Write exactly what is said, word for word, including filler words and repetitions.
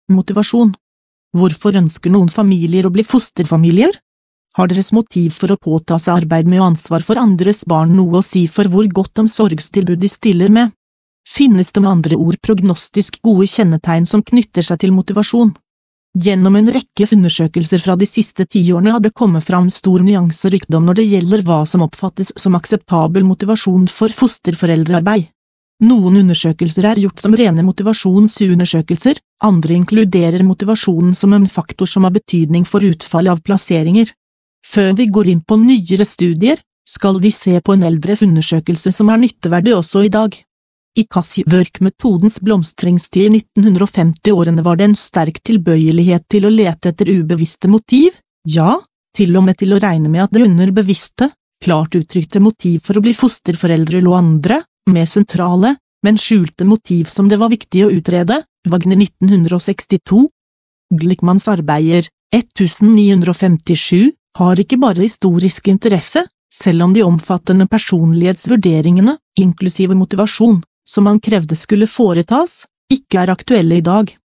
Motivasjon. Hvorfor ønsker noen familier å bli fosterfamilier? Har deres motiv for å påta seg arbeid med og ansvar for andres barn noe å si for hvor godt omsorgstilbud de stiller med? Finnes det med andre ord prognostisk gode kjennetegn som knytter seg til motivasjon? Gjennom en rekke undersøkelser fra de siste tiårene har det kommet fram stor nyanserikdom når det gjelder hva som oppfattes som akseptabel motivasjon for fosterforeldrearbeid. Noen undersøkelser er gjort som rene motivasjonsundersøkelser, andre inkluderer motivasjonen som en faktor som har betydning for utfallet av plasseringer. Før vi går inn på nyere studier, skal vi se på en eldre undersøkelse som er nytteverdig også i dag. I Kassi-Work-metodens blomstringstid i nitten femti-årene var det en sterk tilbøyelighet til å lete etter ubevisste motiv, ja, til og med til å regne med at det underbevisste, klart uttrykte motiv for å bli fosterforeldre lå andre, mer sentrale, men skjulte motiv som det var viktig å utrede. Wagner nitten sekstito. Glickmans arbeider, nittien femtisju, har ikke bare historisk interesse, selv om de omfattende personlighetsvurderingene, inklusive motivasjon, som han krevde skulle foretas, ikke er aktuelle i dag.